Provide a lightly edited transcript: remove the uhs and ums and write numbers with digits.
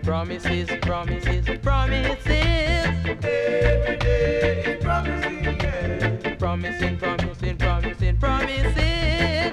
Promises, promises, promises. Every day is promising, yeah. Promising, promising, promising, promises.